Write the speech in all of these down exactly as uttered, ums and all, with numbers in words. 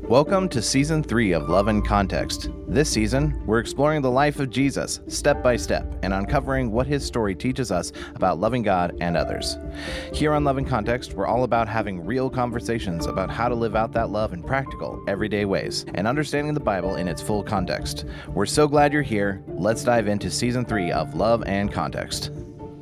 Welcome to Season three of Love in Context. This season, we're exploring the life of Jesus, step by step, and uncovering what his story teaches us about loving God and others. Here on Love in Context, we're all about having real conversations about how to live out that love in practical, everyday ways, and understanding the Bible in its full context. We're so glad you're here. Let's dive into Season three of Love and Context.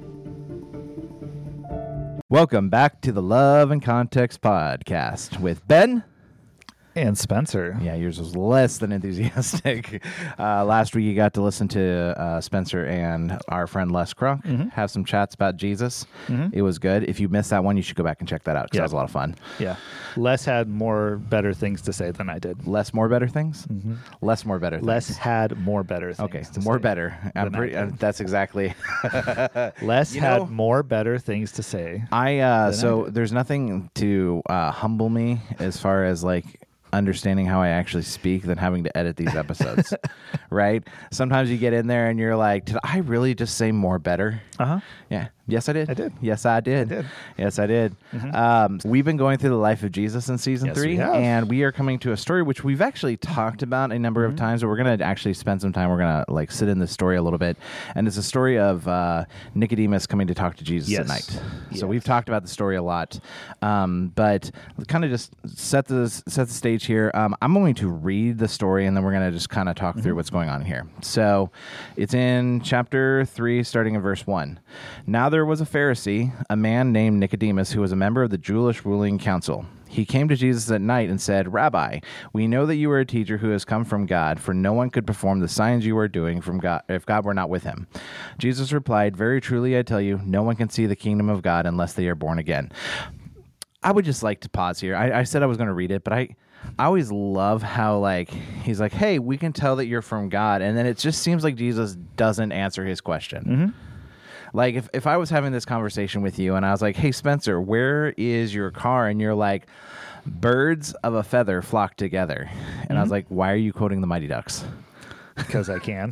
Welcome back to the Love and Context podcast with Ben and Spencer. Yeah, yours was less than enthusiastic. Uh, last week you got to listen to uh, Spencer and our friend Les Crunk mm-hmm. have some chats about Jesus. Mm-hmm. It was good. If you missed that one, you should go back and check that out because yeah. that was a lot of fun. Yeah. Les had more better things to say than I did. Less more better things? Mm-hmm. Less more better things. Les had more better things. Okay, to more say better. I'm pretty. Uh, that's exactly. Les you had know, more better things to say. I uh, so I there's nothing to uh, humble me as far as like understanding how I actually speak than having to edit these episodes, right? Sometimes you get in there and you're like, did I really just say more better? Uh-huh. Yeah. Yes, I did. I did. Yes, I did. I did. Yes, I did. Mm-hmm. Um, we've been going through the life of Jesus in season yes, three, we have. and we are coming to a story which we've actually talked about a number mm-hmm. of times, but we're going to actually spend some time. We're going to like sit in this story a little bit, and it's a story of uh, Nicodemus coming to talk to Jesus yes. at night. Yes. So we've talked about the story a lot, um, but kind of just set the set the stage here. Um, I'm going to read the story, and then we're going to just kind of talk mm-hmm. through what's going on here. So it's in chapter three, starting in verse one. Now there was a Pharisee, a man named Nicodemus, who was a member of the Jewish ruling council. He came to Jesus at night and said, Rabbi, we know that you are a teacher who has come from God, for no one could perform the signs you are doing from God if God were not with him. Jesus replied, very truly I tell you, no one can see the kingdom of God unless they are born again. I would just like to pause here. I, I said I was going to read it, but I... I always love how, like, he's like, hey, we can tell that you're from God. And then it just seems like Jesus doesn't answer his question. Mm-hmm. Like, if, if I was having this conversation with you and I was like, hey, Spencer, where is your car? And you're like, birds of a feather flock together. And mm-hmm. I was like, why are you quoting the Mighty Ducks? Because I can.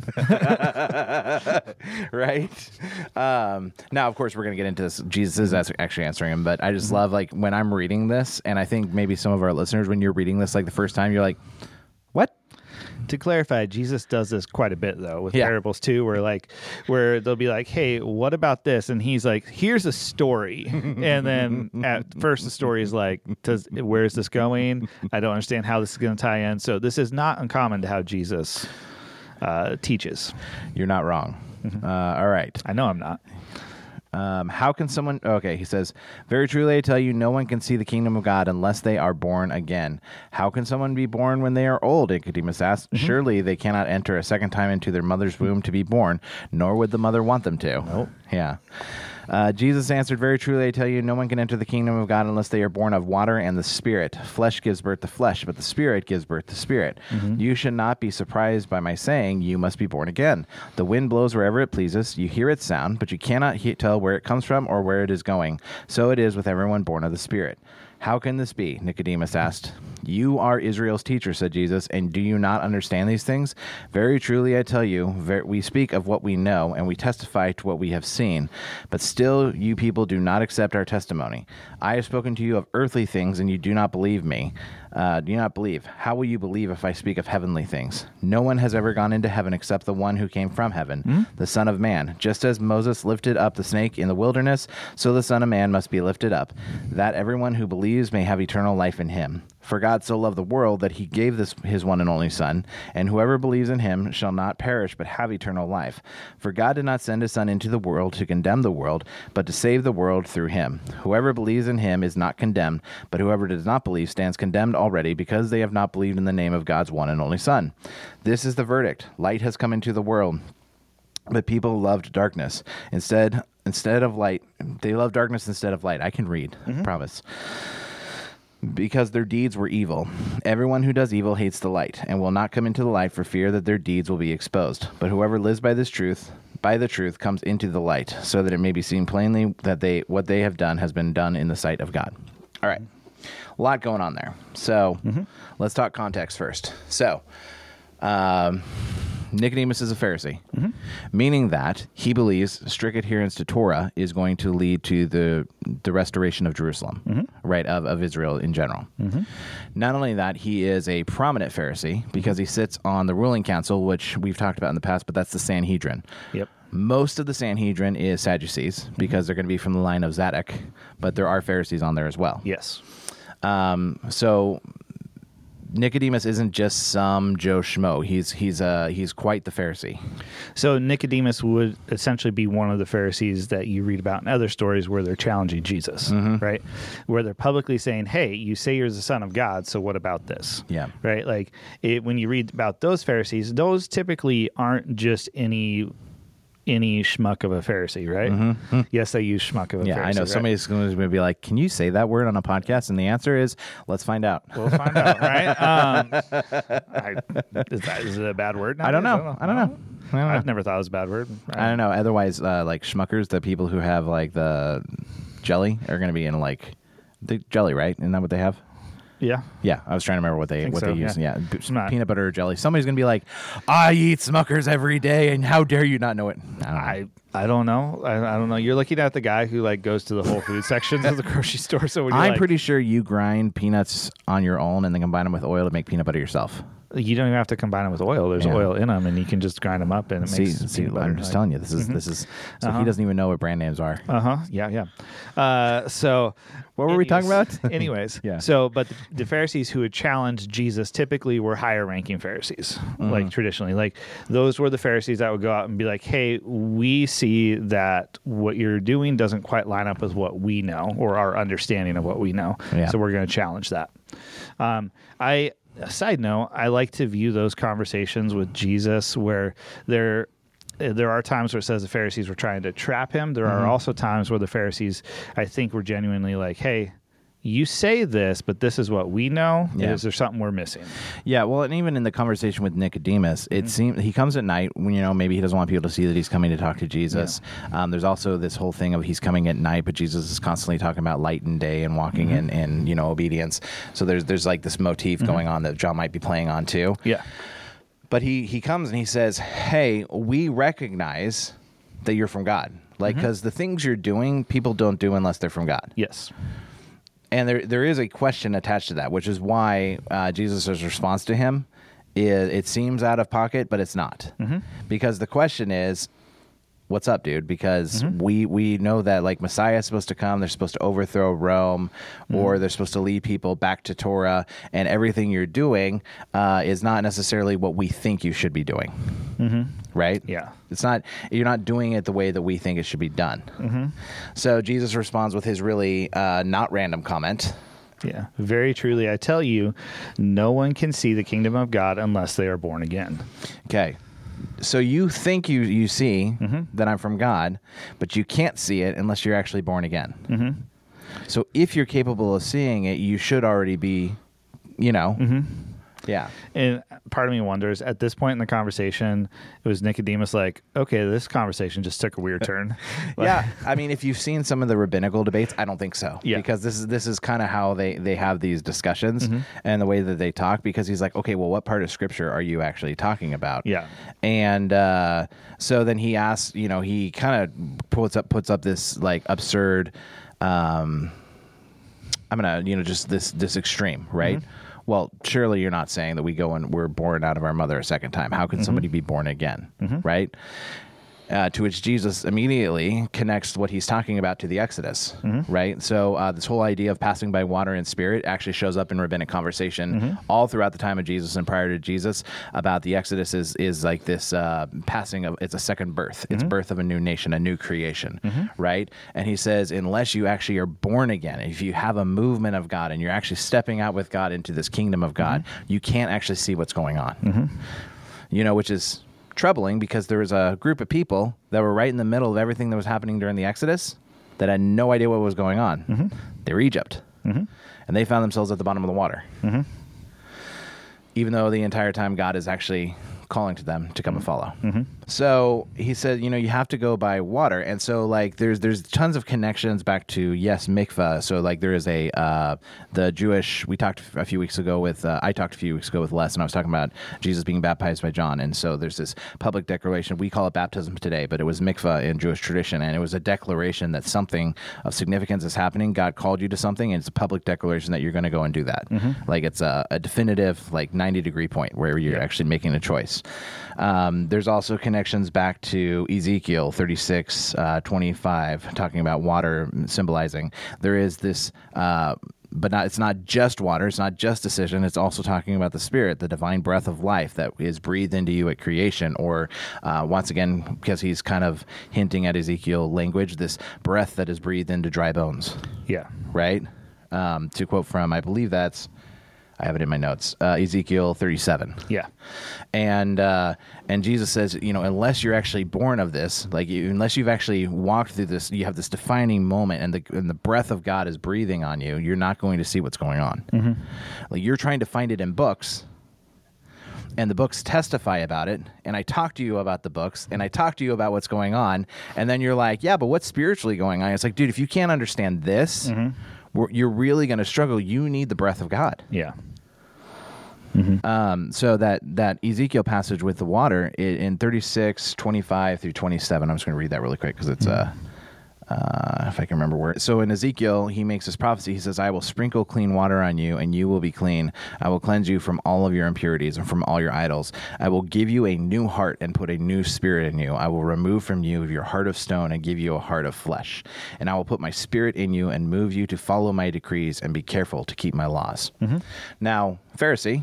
Right? Um, now, of course, we're going to get into this. Jesus is actually answering him, but I just mm-hmm. love, like, when I'm reading this, and I think maybe some of our listeners, when you're reading this, like, the first time, you're like, what? To clarify, Jesus does this quite a bit, though, with yeah. parables, too, where, like, where they'll be like, hey, what about this? And he's like, here's a story. And then at first the story is like, does, where is this going? I don't understand how this is going to tie in. So this is not uncommon to how Jesus uh, teaches. You're not wrong. Mm-hmm. Uh, all right. I know I'm not. Um, how can someone... Okay, he says, very truly I tell you, no one can see the kingdom of God unless they are born again. How can someone be born when they are old? Nicodemus asked. Mm-hmm. Surely they cannot enter a second time into their mother's womb to be born, nor would the mother want them to. Nope. Yeah. Uh, Jesus answered, very truly I tell you, no one can enter the kingdom of God unless they are born of water and the Spirit. Flesh gives birth to flesh, but the Spirit gives birth to spirit. Mm-hmm. You should not be surprised by my saying, you must be born again. The wind blows wherever it pleases. You hear its sound, but you cannot he- tell where it comes from or where it is going. So it is with everyone born of the Spirit. How can this be? Nicodemus asked. You are Israel's teacher, said Jesus, and do you not understand these things? Very truly I tell you, ver- we speak of what we know, and we testify to what we have seen. But still you people do not accept our testimony. I have spoken to you of earthly things, and you do not believe me. Uh, do you not believe? How will you believe if I speak of heavenly things? No one has ever gone into heaven except the one who came from heaven, mm-hmm. the Son of Man. Just as Moses lifted up the snake in the wilderness, so the Son of Man must be lifted up, that everyone who believes may have eternal life in him. For God so loved the world that he gave this his one and only Son, and whoever believes in him shall not perish but have eternal life. For God did not send his Son into the world to condemn the world, but to save the world through him. Whoever believes in him is not condemned, but whoever does not believe stands condemned already, because they have not believed in the name of God's one and only Son. This is the verdict. Light has come into the world, but people loved darkness. Instead, instead of light, they love darkness instead of light. I can read, mm-hmm. promise. Because their deeds were evil. Everyone who does evil hates the light, and will not come into the light for fear that their deeds will be exposed. But whoever lives by this truth, by the truth, comes into the light, so that it may be seen plainly that they what they have done has been done in the sight of God. All right. A lot going on there. So mm-hmm. let's talk context first. So, um, Nicodemus is a Pharisee, Mm-hmm. meaning that he believes strict adherence to Torah is going to lead to the the restoration of Jerusalem, Mm-hmm. right, of, of Israel in general. Mm-hmm. Not only that, he is a prominent Pharisee because he sits on the ruling council, which we've talked about in the past, but that's the Sanhedrin. Yep. Most of the Sanhedrin is Sadducees because they're going to be from the line of Zadok, but there are Pharisees on there as well. Yes. Um, so Nicodemus isn't just some Joe Schmo. He's he's uh he's quite the Pharisee. So Nicodemus would essentially be one of the Pharisees that you read about in other stories where they're challenging Jesus, Mm-hmm. right? Where they're publicly saying, "Hey, you say you're the Son of God, so what about this?" Yeah. Right? Like it, when you read about those Pharisees, those typically aren't just any any schmuck of a Pharisee, right? Yes, they use schmuck of a Mm-hmm. Yeah, Pharisee. I know. right? Somebody's going to be like, "Can you say that word on a podcast?" And the answer is, "Let's find out." We'll find out, right? Um, I, is, that, is it a bad word? I don't nowadays? know. I don't know. I don't know. I've never thought it was a bad word. I don't know. Otherwise, uh, like schmuckers, the people who have like the jelly are going to be in like the jelly, right? Isn't that what they have? Yeah. Yeah, I was trying to remember what they Think what so, they use. yeah. Yeah, b- It's not- peanut butter or jelly. Somebody's gonna be like, "I eat Smuckers every day, and how dare you not know it?" I don't know. I I don't know. I, I don't know. You're looking at the guy who like goes to the Whole Food sections of the grocery store. So when you're I'm like, pretty sure you grind peanuts on your own and then combine them with oil to make peanut butter yourself. you don't even have to combine them with oil. There's Yeah. oil in them, and you can just grind them up, and it See, makes. see, peanut butter. I'm just Like- telling you, this is this is. So Uh-huh. he doesn't even know what brand names are. Uh huh. Yeah, yeah. Uh, so, What were we talking anyways- about? anyways, Yeah. So, but the, the Pharisees who had challenged Jesus typically were higher-ranking Pharisees, Mm-hmm. like traditionally. Like those were the Pharisees that would go out and be like, "Hey, we see that what you're doing doesn't quite line up with what we know or our understanding of what we know. Yeah. So we're going to challenge that." Um, I. A side note, I like to view those conversations with Jesus where they're there are times where it says the Pharisees were trying to trap him. There Mm-hmm. are also times where the Pharisees, I think, were genuinely like, "Hey, you say this, but this is what we know. Yeah. Is there something we're missing?" Yeah, well, and even in the conversation with Nicodemus, it Mm-hmm. seems he comes at night when, you know, maybe he doesn't want people to see that he's coming to talk to Jesus. Um, there's also this whole thing of he's coming at night, but Jesus is constantly talking about light and day and walking Mm-hmm. in, in, you know, obedience. So there's there's like this motif going on that John might be playing on too. Yeah. But he he comes and he says, "Hey, we recognize that you're from God. Like, Mm-hmm. because the things you're doing, people don't do unless they're from God." Yes. And there there is a question attached to that, which is why uh, Jesus' response to him is, it seems out of pocket, but it's not. Mm-hmm. Because the question is, what's up, dude? Because Mm-hmm. we we know that like Messiah is supposed to come, they're supposed to overthrow Rome, Mm-hmm. or they're supposed to lead people back to Torah, and everything you're doing uh, is not necessarily what we think you should be doing. Mm-hmm. Right? Yeah. It's not, you're not doing it the way that we think it should be done. Mm-hmm. So Jesus responds with his really uh, not random comment. Yeah. Very truly, I tell you, no one can see the kingdom of God unless they are born again. Okay. So you think you, you see Mm-hmm. that I'm from God, but you can't see it unless you're actually born again. Mm-hmm. So if you're capable of seeing it, you should already be, you know, Mm-hmm. yeah. And part of me wonders, at this point in the conversation, it was Nicodemus like, okay, this conversation just took a weird turn. Like, Yeah, I mean, if you've seen some of the rabbinical debates, I don't think so. Yeah. Because this is this is kind of how they, they have these discussions Mm-hmm. and the way that they talk. Because he's like, okay, well, what part of Scripture are you actually talking about? Yeah. And uh, so then he asks, you know, he kind of puts up puts up this like absurd, um, I'm gonna, you know, just this this extreme, right? Mm-hmm. Well, surely you're not saying that we go and we're born out of our mother a second time. How can somebody be born again, right? Uh, to which Jesus immediately connects what he's talking about to the Exodus, right? So uh, this whole idea of passing by water and spirit actually shows up in rabbinic conversation all throughout the time of Jesus and prior to Jesus about the Exodus is is like this uh, passing of, it's a second birth. It's birth of a new nation, a new creation, right? And he says, unless you actually are born again, if you have a movement of God and you're actually stepping out with God into this kingdom of God, you can't actually see what's going on. You know, which is troubling because there was a group of people that were right in the middle of everything that was happening during the Exodus that had no idea what was going on. Mm-hmm. They were Egypt. Mm-hmm. And they found themselves at the bottom of the water. Mm-hmm. Even though the entire time God is actually calling to them to come Mm-hmm. and follow. Mm-hmm. So he said, you know, you have to go by water. And so like there's there's tons of connections back to, yes, mikvah. So like there is a, uh, the Jewish, we talked a few weeks ago with, uh, I talked a few weeks ago with Les, and I was talking about Jesus being baptized by John. And so there's this public declaration. We call it baptism today, but it was mikvah in Jewish tradition. And it was a declaration that something of significance is happening. God called you to something, and it's a public declaration that you're going to go and do that. Mm-hmm. Like it's a, a definitive, like ninety degree point where you're yeah. actually making a choice. Um, there's also connections back to Ezekiel thirty-six, uh, twenty-five, talking about water symbolizing. There is this, uh, but not, it's not just water. It's not just decision. It's also talking about the Spirit, the divine breath of life that is breathed into you at creation. Or uh, once again, because he's kind of hinting at Ezekiel language, this breath that is breathed into dry bones. Yeah. Right? Um, to quote from, I believe that's, I have it in my notes, uh, Ezekiel thirty-seven. Yeah. And uh, and Jesus says, you know, unless you're actually born of this, like you, unless you've actually walked through this, you have this defining moment, and the and the breath of God is breathing on you, you're not going to see what's going on. Mm-hmm. Like you're trying to find it in books, and the books testify about it, and I talk to you about the books, and I talk to you about what's going on, and then you're like, yeah, but what's spiritually going on? It's like, dude, if you can't understand this, mm-hmm. we're, you're really going to struggle. You need the breath of God. Yeah. Mm-hmm. Um, so that, that Ezekiel passage with the water in, in thirty-six, twenty-five through twenty-seven, I'm just going to read that really quick because it's, mm-hmm. uh, uh, if I can remember where. So in Ezekiel, he makes this prophecy. He says, I will sprinkle clean water on you, and you will be clean. I will cleanse you from all of your impurities and from all your idols. I will give you a new heart and put a new spirit in you. I will remove from you your heart of stone and give you a heart of flesh. And I will put my spirit in you and move you to follow my decrees and be careful to keep my laws. Mm-hmm. Now, Pharisee,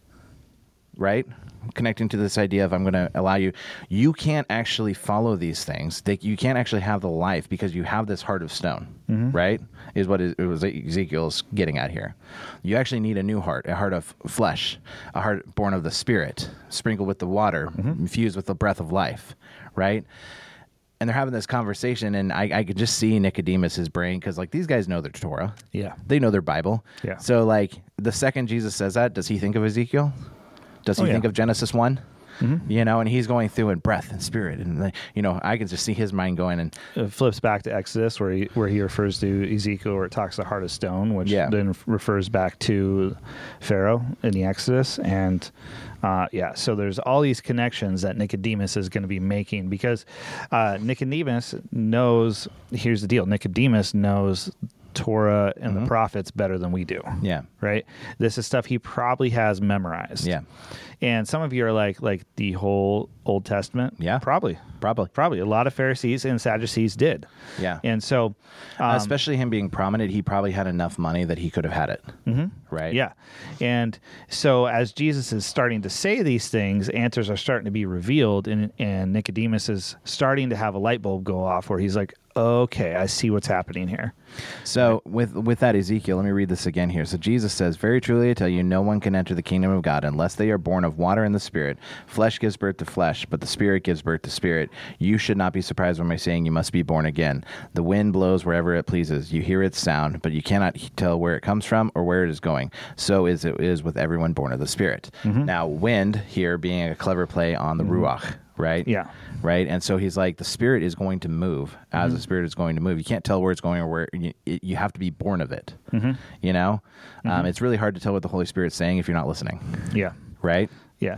right? Connecting to this idea of I'm going to allow you, you can't actually follow these things. They, you can't actually have the life because you have this heart of stone, mm-hmm. right? Is what it was Ezekiel's getting at here. You actually need a new heart, a heart of flesh, a heart born of the Spirit, sprinkled with the water, mm-hmm. infused with the breath of life, right? And they're having this conversation, and I, I could just see Nicodemus's brain because, like, these guys know their Torah. Yeah. They know their Bible. Yeah. So, like, the second Jesus says that, does he think of Ezekiel? Does he oh, yeah. think of Genesis one? Mm-hmm. You know, and he's going through in breath and spirit, and you know, I can just see his mind going. And it flips back to Exodus, where he where he refers to Ezekiel, where it talks the heart of stone, which yeah. then refers back to Pharaoh in the Exodus, and uh, yeah. So there's all these connections that Nicodemus is going to be making because uh, Nicodemus knows. Here's the deal: Nicodemus knows Torah and mm-hmm. the prophets better than we do. Yeah. Right? This is stuff he probably has memorized. Yeah. And some of you are like, like the whole Old Testament. Yeah. Probably. Probably. Probably. A lot of Pharisees and Sadducees did. Yeah. And so. Um, Especially him being prominent, he probably had enough money that he could have had it. Mm-hmm. Right? Yeah. And so as Jesus is starting to say these things, answers are starting to be revealed, and, and Nicodemus is starting to have a light bulb go off where he's like, okay, I see what's happening here. So with with that Ezekiel, let me read this again here. So Jesus says, very truly I tell you, no one can enter the kingdom of God unless they are born of water and the Spirit. Flesh gives birth to flesh, but the Spirit gives birth to spirit. You should not be surprised when I saying you must be born again. The wind blows wherever it pleases. You hear its sound, but you cannot tell where it comes from or where it is going. So is it is with everyone born of the Spirit. Mm-hmm. Now, wind here being a clever play on the mm-hmm. ruach, right? Yeah. Right. And so he's like, the Spirit is going to move as mm-hmm. the Spirit is going to move. You can't tell where it's going or where you, you have to be born of it. Mm-hmm. You know, mm-hmm. um, it's really hard to tell what the Holy Spirit's saying if you're not listening. Yeah. Right. Yeah.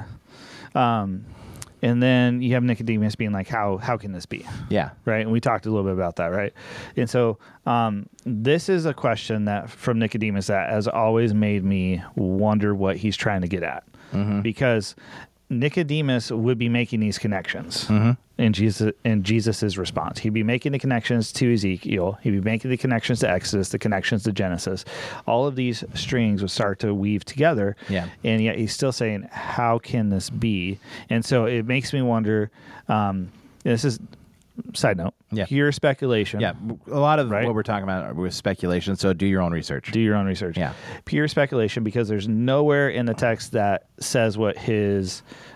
Um, and then you have Nicodemus being like, how, how can this be? Yeah. Right. And we talked a little bit about that. Right. And so, um, this is a question that from Nicodemus that has always made me wonder what he's trying to get at, mm-hmm. because Nicodemus would be making these connections mm-hmm. in Jesus in Jesus's response. He'd be making the connections to Ezekiel. He'd be making the connections to Exodus, the connections to Genesis. All of these strings would start to weave together. Yeah. And yet he's still saying, how can this be? And so it makes me wonder, um, this is side note, yeah. pure speculation. Yeah, a lot of right? what we're talking about was speculation, so do your own research. Do your own research. Yeah. Pure speculation, because there's nowhere in the text that says what his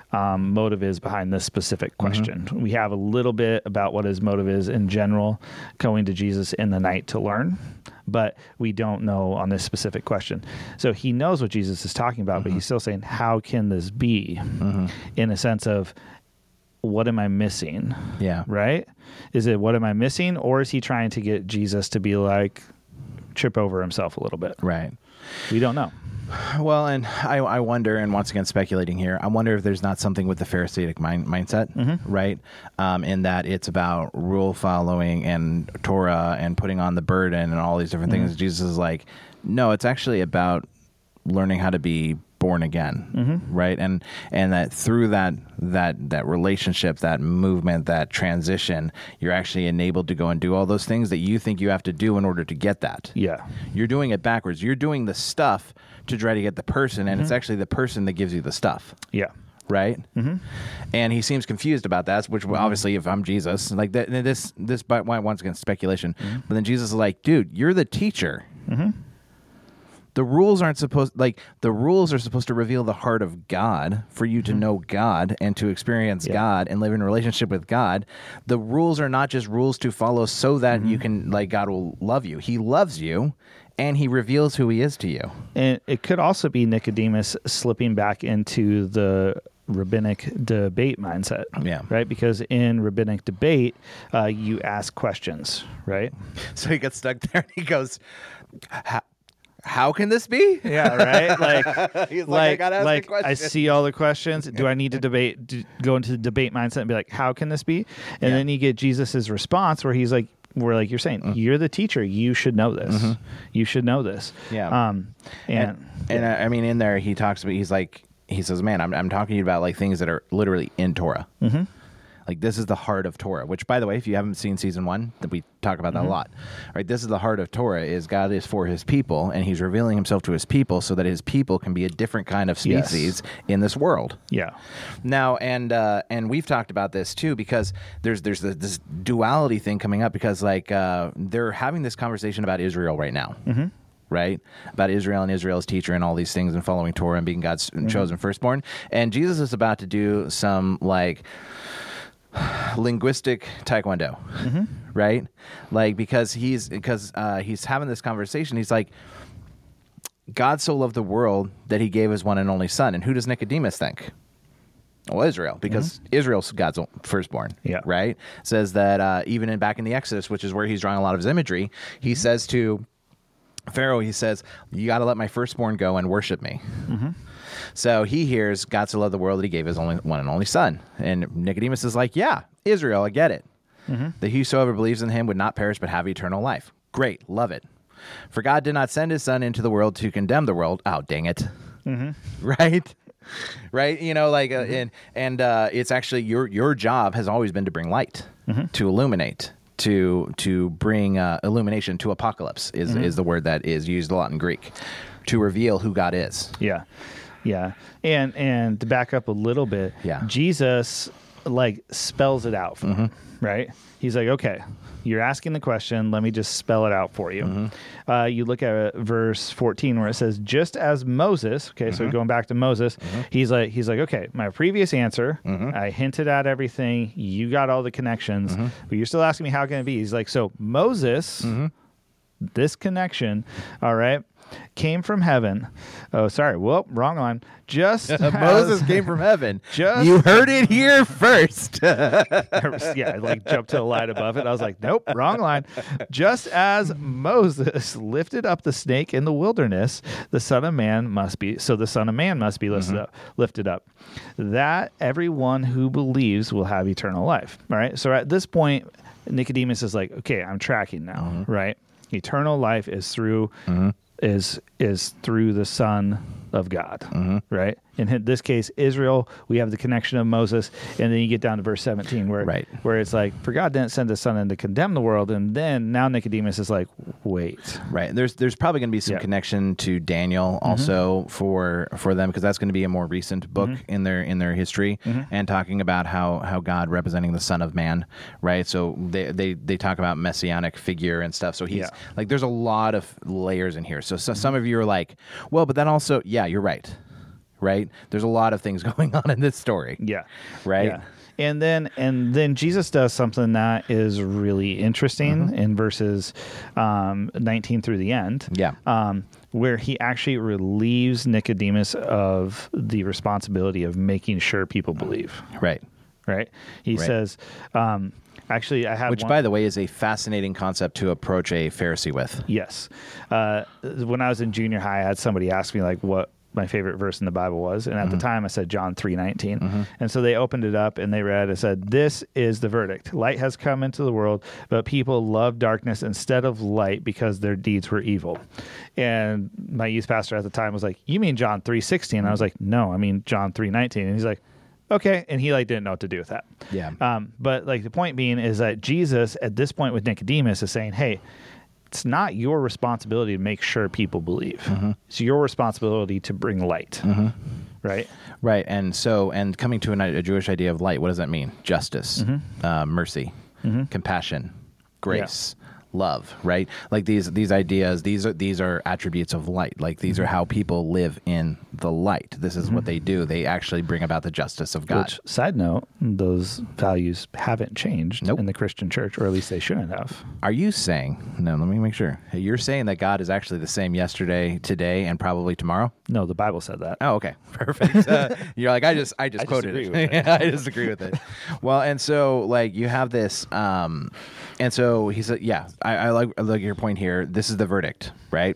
um, motive is behind this specific question. Mm-hmm. We have a little bit about what his motive is in general, going to Jesus in the night to learn, but we don't know on this specific question. So he knows what Jesus is talking about, mm-hmm. but he's still saying, how can this be? Mm-hmm. In a sense of, what am I missing? Yeah. Right? Is it what am I missing? Or is he trying to get Jesus to be like, trip over himself a little bit? Right. We don't know. Well, and I, I wonder, and once again, speculating here, I wonder if there's not something with the Pharisaic mind, mindset, mm-hmm. right? Um, in that it's about rule following and Torah and putting on the burden and all these different mm-hmm. things. Jesus is like, no, it's actually about learning how to be born again, mm-hmm. right? And and that through that that that relationship, that movement, that transition, you're actually enabled to go and do all those things that you think you have to do in order to get that. Yeah. You're doing it backwards. You're doing the stuff to try to get the person, and mm-hmm. it's actually the person that gives you the stuff. Yeah. Right? Mm-hmm. And he seems confused about that, which mm-hmm. obviously if I'm Jesus, like th- this, this, but once again, speculation. Mm-hmm. But then Jesus is like, dude, you're the teacher. Mm-hmm. The rules aren't supposed, like, the rules are supposed to reveal the heart of God for you to mm-hmm. know God and to experience yeah. God and live in a relationship with God. The rules are not just rules to follow so that mm-hmm. you can, like, God will love you. He loves you, and he reveals who he is to you. And it could also be Nicodemus slipping back into the rabbinic debate mindset. Yeah. Right? Because in rabbinic debate, uh, you ask questions, right? So he gets stuck there and he goes, how can this be? Yeah, right. Like, He's like, like, I gotta ask like the question. I see all the questions. Do I need to debate? Do, go into the debate mindset and be like, how can this be? And yeah. then you get Jesus's response where he's like, where like you're saying, mm-hmm. you're the teacher. You should know this. Mm-hmm. You should know this. Yeah. Um. And and, and uh, I mean, in there, he talks about. He's like, he says, man, I'm I'm talking to you about like things that are literally in Torah. Mm-hmm. Like, this is the heart of Torah, which, by the way, if you haven't seen season one, that we talk about that mm-hmm. a lot. Right? This is the heart of Torah, is God is for his people, and he's revealing himself to his people so that his people can be a different kind of species yes. in this world. Yeah. Now, and uh, and we've talked about this, too, because there's there's this duality thing coming up, because, like, uh, they're having this conversation about Israel right now. Mm-hmm. Right? About Israel and Israel's teacher and all these things and following Torah and being God's mm-hmm. chosen firstborn. And Jesus is about to do some, like, linguistic taekwondo, mm-hmm. right? Like, because he's because uh, he's having this conversation. He's like, God so loved the world that he gave his one and only son. And who does Nicodemus think? Well, Israel, because mm-hmm. Israel's God's firstborn, yeah. right? Says that uh, even in back in the Exodus, which is where he's drawing a lot of his imagery, he mm-hmm. says to Pharaoh, he says, you got to let my firstborn go and worship me. Mm-hmm. So he hears God so loved the world that he gave his only one and only son. And Nicodemus is like, yeah, Israel, I get it. Mm-hmm. That whosoever believes in him would not perish but have eternal life. Great, love it. For God did not send his son into the world to condemn the world. Oh, dang it. Mm-hmm. Right? Right? You know, like, uh, mm-hmm. and, and uh, it's actually your your job has always been to bring light, mm-hmm. to illuminate. To to bring uh, illumination to apocalypse is, mm-hmm. is the word that is used a lot in Greek, to reveal who God is. Yeah, yeah, and and to back up a little bit, yeah. Jesus like spells it out for mm-hmm. him, right? He's like, okay, you're asking the question. Let me just spell it out for you. Mm-hmm. Uh, you look at verse fourteen where it says, "Just as Moses." Okay, mm-hmm. so going back to Moses, mm-hmm. he's like, he's like, okay, my previous answer, mm-hmm. I hinted at everything. You got all the connections, mm-hmm. but you're still asking me how can it be? He's like, so Moses, mm-hmm. this connection, all right, came from heaven. Oh, sorry. Well, wrong one. Just as, Moses came from heaven. Just you heard it here first. Yeah, I like jumped to the line above it. I was like, nope, wrong line. Just as Moses lifted up the snake in the wilderness, the Son of Man must be. So the Son of Man must be lifted mm-hmm. up. Lifted up. That everyone who believes will have eternal life. All right. So at this point, Nicodemus is like, okay, I'm tracking now. Mm-hmm. Right. Eternal life is through. Mm-hmm. is is through the Son of God, mm-hmm. right? In this case, Israel, we have the connection of Moses, and then you get down to verse seventeen, where right. where it's like, for God didn't send his son in to condemn the world, and then now Nicodemus is like, wait. Right. There's there's probably going to be some yeah. connection to Daniel also mm-hmm. for for them, because that's going to be a more recent book mm-hmm. in their in their history, mm-hmm. and talking about how, how God representing the Son of Man, right? So they, they, they talk about messianic figure and stuff. So he's yeah. like, there's a lot of layers in here. So, so mm-hmm. some of you are like, well, but then also, yeah, you're right. right? There's a lot of things going on in this story. Yeah. Right? Yeah. And then and then Jesus does something that is really interesting mm-hmm. in verses um, nineteen through the end. Yeah. Um, where he actually relieves Nicodemus of the responsibility of making sure people believe. Right. Right. He right. says, um, actually, I have Which, one, by the way, is a fascinating concept to approach a Pharisee with. Yes. Uh, when I was in junior high, I had somebody ask me like what my favorite verse in the Bible was. And at mm-hmm. the time I said John three nineteen. Mm-hmm. And so they opened it up and they read, it said, "This is the verdict. Light has come into the world, but people love darkness instead of light because their deeds were evil." And my youth pastor at the time was like, "You mean John three sixteen?" I was like, "No, I mean John three nineteen." And he's like, "Okay." And he like didn't know what to do with that. Yeah. Um, but like the point being is that Jesus at this point with Nicodemus is saying, hey, it's not your responsibility to make sure people believe. Mm-hmm. It's your responsibility to bring light. Mm-hmm. Right? Right. And so, and coming to an, a Jewish idea of light, what does that mean? Justice, mm-hmm. uh, mercy, mm-hmm. compassion, grace. Yeah. Love, right? Like these these ideas, these are these are attributes of light. Like these mm-hmm. are how people live in the light. This is mm-hmm. what they do. They actually bring about the justice of God. Which, side note, those values haven't changed nope. in the Christian church, or at least they shouldn't have. Are you saying, no, let me make sure. You're saying that God is actually the same yesterday, today, and probably tomorrow? No, the Bible said that. Oh, okay. Perfect. Uh, you're like, I just I just I quoted disagree it. With it. yeah, I disagree with it. Well, and so like you have this, um, and so he said, yeah, I, I like I like your point here. This is the verdict, right?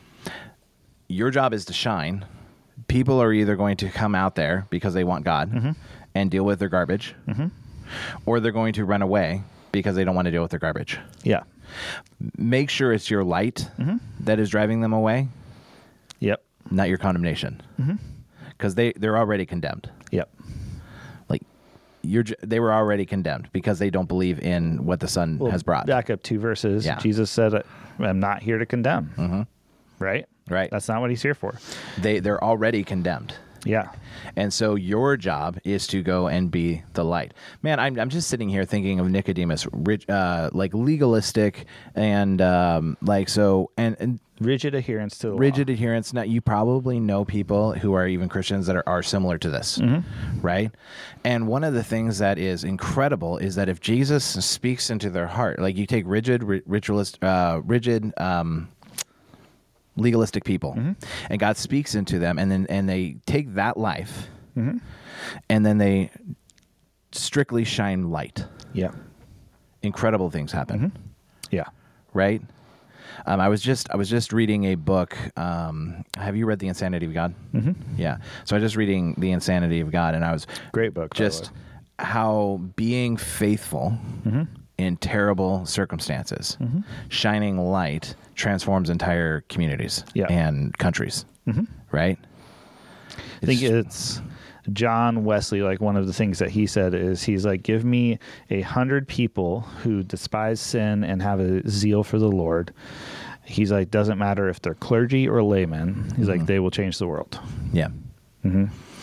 Your job is to shine. People are either going to come out there because they want God mm-hmm. and deal with their garbage, mm-hmm. or they're going to run away because they don't want to deal with their garbage. Yeah. Make sure it's your light mm-hmm. that is driving them away. Yep. Not your condemnation. Because mm-hmm. they, they're already condemned. Yep. Like, you're, they were already condemned because they don't believe in what the Son well, has brought. Back up two verses. Yeah. Jesus said, "I'm not here to condemn." Mm-hmm. Right? Right. That's not what he's here for. They, they're already condemned. Yeah. And so your job is to go and be the light. Man, I'm I'm just sitting here thinking of Nicodemus, rich, uh, like legalistic and um, like so and, and rigid adherence to the rigid law. adherence. Now, you probably know people who are even Christians that are, are similar to this, mm-hmm. right? And one of the things that is incredible is that if Jesus speaks into their heart, like you take rigid, ri- ritualist, uh, rigid. Um, legalistic people mm-hmm. and God speaks into them and then and they take that life mm-hmm. and then they strictly shine light. Yeah. Incredible things happen. Mm-hmm. Yeah. Right? Um, I was just I was just reading a book. Um, have you read The Insanity of God? Mm-hmm. Yeah. So I was just reading The Insanity of God and I was great book. Just how being faithful mm-hmm. in terrible circumstances, mm-hmm. shining light transforms entire communities yeah. and countries, mm-hmm. right? I think it's John Wesley, like one of the things that he said is he's like, give me a hundred people who despise sin and have a zeal for the Lord. He's like, doesn't matter if they're clergy or laymen. He's mm-hmm. like, they will change the world. Yeah. Mm-hmm.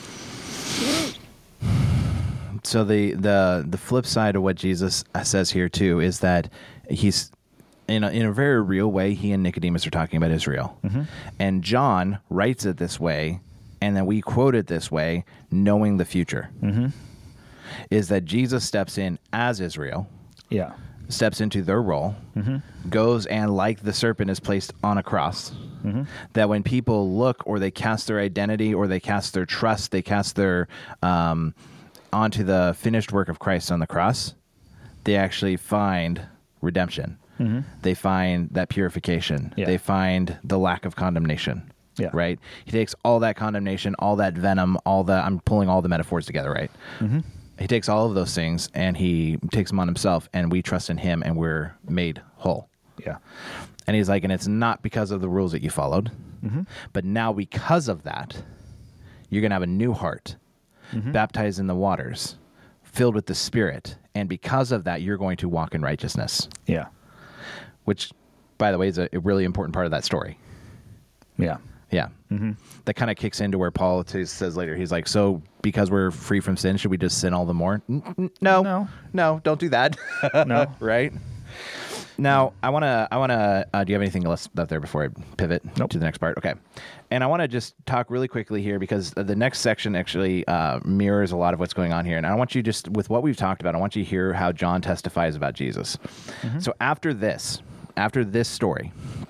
So the, the, the flip side of what Jesus says here too is that he's, In a, in a very real way, he and Nicodemus are talking about Israel. Mm-hmm. And John writes it this way, and then we quote it this way, knowing the future, mm-hmm. is that Jesus steps in as Israel, yeah, steps into their role, mm-hmm. goes and, like the serpent is placed on a cross, mm-hmm. that when people look or they cast their identity or they cast their trust, they cast their um, onto the finished work of Christ on the cross, they actually find redemption. Mm-hmm. They find that purification. Yeah. They find the lack of condemnation. Yeah. Right? He takes all that condemnation, all that venom, all the, I'm pulling all the metaphors together, right? Mm-hmm. He takes all of those things and he takes them on himself, and we trust in him and we're made whole. Yeah. And he's like, and it's not because of the rules that you followed, mm-hmm. but now because of that, you're going to have a new heart, mm-hmm. baptized in the waters, filled with the Spirit. And because of that, you're going to walk in righteousness. Yeah. Which, by the way, is a, a really important part of that story. Yeah. Yeah. Mm-hmm. That kind of kicks into where Paul t- says later, he's like, so because we're free from sin, should we just sin all the more? N- n- no. No. No, don't do that. No. Right? Now, I want to, I want to, uh, do you have anything else left there before I pivot Nope. to the next part? Okay. And I want to just talk really quickly here because the next section actually uh, mirrors a lot of what's going on here. And I want you just, with what we've talked about, I want you to hear how John testifies about Jesus. Mm-hmm. So after this, after this story,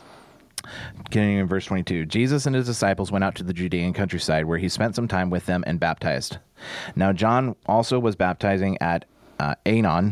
beginning in verse twenty-two, Jesus and his disciples went out to the Judean countryside where he spent some time with them and baptized. Now, John also was baptizing at uh, Aenon,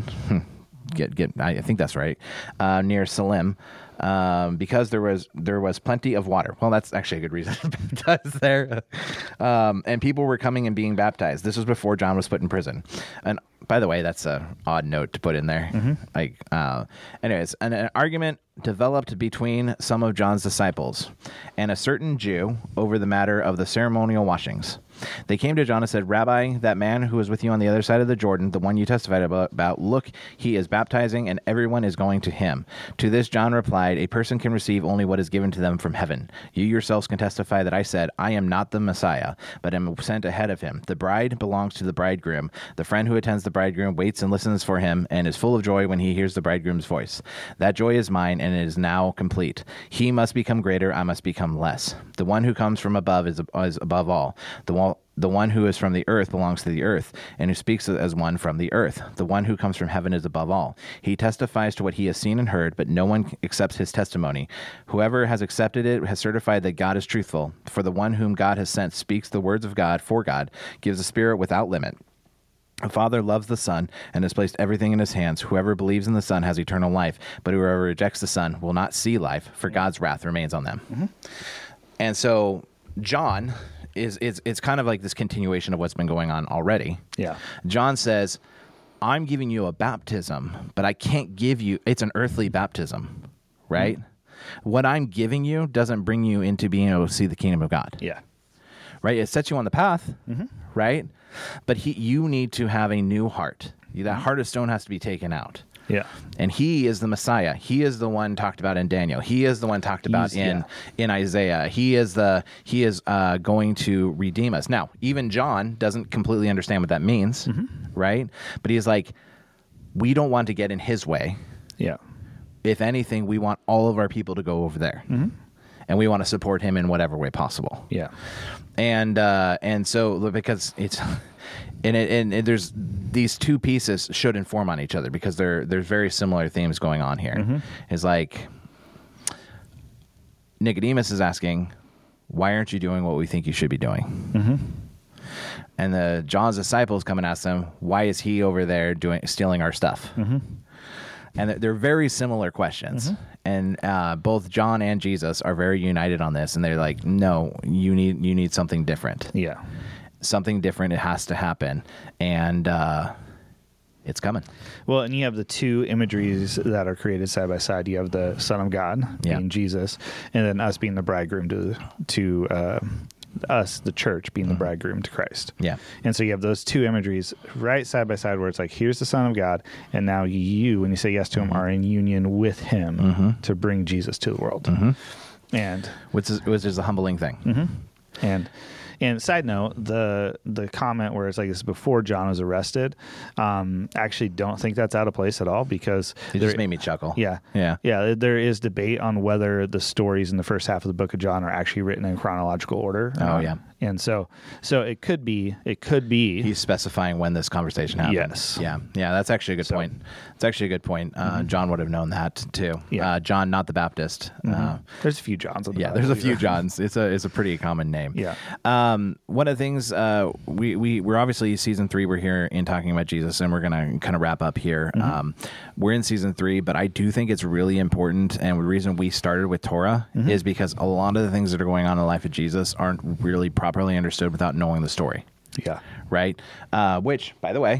Get get. I think that's right. Uh, near Salim, um, because there was there was plenty of water. Well, that's actually a good reason to baptize there. Um, and people were coming and being baptized. This was before John was put in prison. And by the way, that's a odd note to put in there. Mm-hmm. Like, uh, anyways, an, an argument developed between some of John's disciples and a certain Jew over the matter of the ceremonial washings. They came to John and said, Rabbi, that man who was with you on the other side of the Jordan, the one you testified about, about, look, he is baptizing and everyone is going to him. To this, John replied, a person can receive only what is given to them from heaven. You yourselves can testify that I said, I am not the Messiah, but am sent ahead of him. The bride belongs to the bridegroom. The friend who attends the bridegroom waits and listens for him and is full of joy when he hears the bridegroom's voice. That joy is mine and it is now complete. He must become greater, I must become less. The one who comes from above is, is above all. The one The one who is from the earth belongs to the earth, and who speaks as one from the earth. The one who comes from heaven is above all. He testifies to what he has seen and heard, but no one accepts his testimony. Whoever has accepted it has certified that God is truthful. For the one whom God has sent speaks the words of God for God, gives the Spirit without limit. The Father loves the Son and has placed everything in his hands. Whoever believes in the Son has eternal life, but whoever rejects the Son will not see life, for God's wrath remains on them. Mm-hmm. And so John... Is it's it's kind of like this continuation of what's been going on already. Yeah. John says, I'm giving you a baptism, but I can't give you, it's an earthly baptism, right? Mm-hmm. What I'm giving you doesn't bring you into being able to see the kingdom of God. Yeah. Right? It sets you on the path, mm-hmm. right? But he, you need to have a new heart. That heart of stone has to be taken out. Yeah. And he is the Messiah. He is the one talked about in Daniel. He is the one talked about He's, in yeah. in Isaiah. He is the he is uh, going to redeem us. Now, even John doesn't completely understand what that means, mm-hmm. right? But he's like, we don't want to get in his way. Yeah. If anything, we want all of our people to go over there. Mm-hmm. And we want to support him in whatever way possible. Yeah. And uh, and so because it's and, it, and, and there's these two pieces should inform on each other because there there's very similar themes going on here. Mm-hmm. It's like Nicodemus is asking, why aren't you doing what we think you should be doing? Mm-hmm. And the John's disciples come and ask them, why is he over there doing stealing our stuff? Mm-hmm. And they're very similar questions. Mm-hmm. And uh, both John and Jesus are very united on this. And they're like, no, you need you need something different. Yeah. Something different. It has to happen. And uh, it's coming. Well, and you have the two imageries that are created side by side. You have the Son of God being yeah. Jesus, and then us being the bridegroom to to uh, us, the church, being the mm-hmm. bridegroom to Christ. Yeah. And so you have those two imageries right side by side where it's like, here's the Son of God, and now you, when you say yes to him, mm-hmm. are in union with him mm-hmm. to bring Jesus to the world. Mm-hmm. And which is, which is a humbling thing. Mm-hmm. And and side note, the the comment where it's like this is before John was arrested, um, actually don't think that's out of place at all because it there, just made me chuckle. Yeah, yeah, yeah. There is debate on whether the stories in the first half of the book of John are actually written in chronological order. Oh um, yeah, and so so it could be it could be he's specifying when this conversation happened. Yes, yeah, yeah. That's actually a good so, point. It's actually a good point. Uh, mm-hmm. John would have known that too. Yeah. Uh, John, not the Baptist. Mm-hmm. Uh, there's a few Johns. In the yeah, Bible, there's a few Johns. It's a it's a pretty common name. Yeah. Um, one of the things uh, we we we're obviously season three. We're here in talking about Jesus, and we're gonna kind of wrap up here. Mm-hmm. Um, we're in season three, but I do think it's really important, and the reason we started with Torah mm-hmm. is because a lot of the things that are going on in the life of Jesus aren't really properly understood without knowing the story. Yeah. Right. Uh, which, by the way.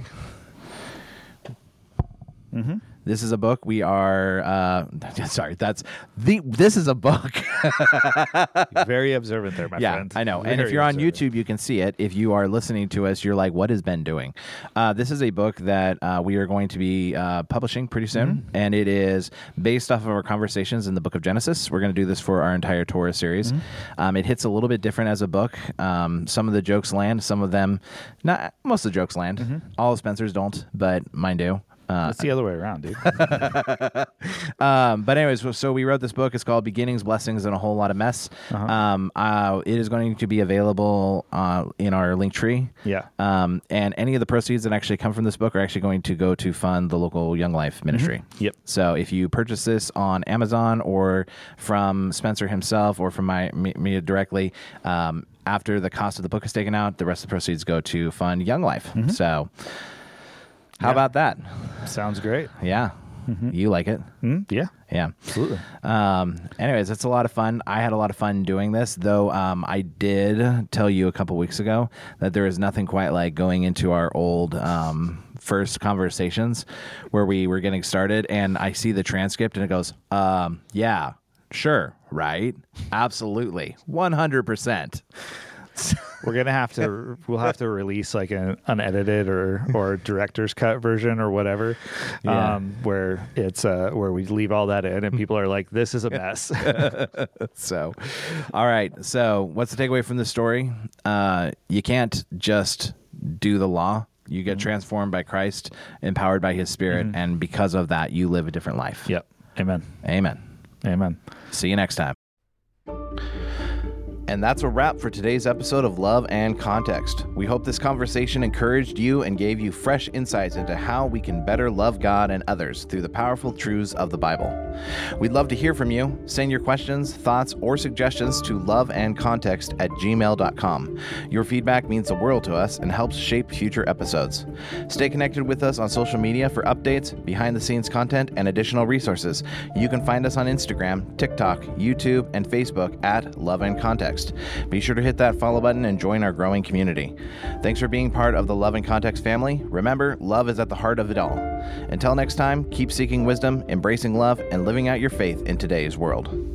Mm-hmm. This is a book we are, uh, sorry, that's the, this is a book. Very observant there, my yeah, friend. Yeah, I know. Very and if you're observant. on YouTube, you can see it. If you are listening to us, you're like, what is Ben doing? Uh, this is a book that uh, we are going to be uh, publishing pretty soon. Mm-hmm. And it is based off of our conversations in the book of Genesis. We're going to do this for our entire Torah series. Mm-hmm. Um, it hits a little bit different as a book. Um, some of the jokes land, some of them, not most of the jokes land. Mm-hmm. All of Spencer's don't, but mine do. Uh, That's the other way around, dude. um, but anyways, so we wrote this book. It's called Beginnings, Blessings, and a Whole Lot of Mess. Uh-huh. Um, uh, it is going to be available uh, in our link tree. Yeah. Um, and any of the proceeds that actually come from this book are actually going to go to fund the local Young Life ministry. Mm-hmm. Yep. So if you purchase this on Amazon or from Spencer himself or from my me, me directly, um, after the cost of the book is taken out, the rest of the proceeds go to fund Young Life. Mm-hmm. So how Yeah. about that? Sounds great. Yeah. Mm-hmm. You like it? Mm, yeah. Yeah. Absolutely. Um, anyways, it's a lot of fun. I had a lot of fun doing this, though. Um, I did tell you a couple weeks ago that there is nothing quite like going into our old um, first conversations where we were getting started, and I see the transcript, and it goes, um, yeah, sure, right? Absolutely. one hundred percent. We're gonna have to. We'll have to release like an unedited or or director's cut version or whatever, Yeah. um, where it's uh, where we leave all that in, and people are like, "This is a mess." So, all right. So, what's the takeaway from this story? Uh, you can't just do the law. You get mm-hmm. transformed by Christ, empowered by His Spirit, mm-hmm. and because of that, you live a different life. Yep. Amen. Amen. Amen. See you next time. And that's a wrap for today's episode of Love and Context. We hope this conversation encouraged you and gave you fresh insights into how we can better love God and others through the powerful truths of the Bible. We'd love to hear from you. Send your questions, thoughts, or suggestions to loveandcontext at gmail dot com. Your feedback means the world to us and helps shape future episodes. Stay connected with us on social media for updates, behind-the-scenes content, and additional resources. You can find us on Instagram, TikTok, YouTube, and Facebook at Love and Context. Be sure to hit that follow button and join our growing community. Thanks for being part of the Love and Context family. Remember, love is at the heart of it all. Until next time, keep seeking wisdom, embracing love, and living out your faith in today's world.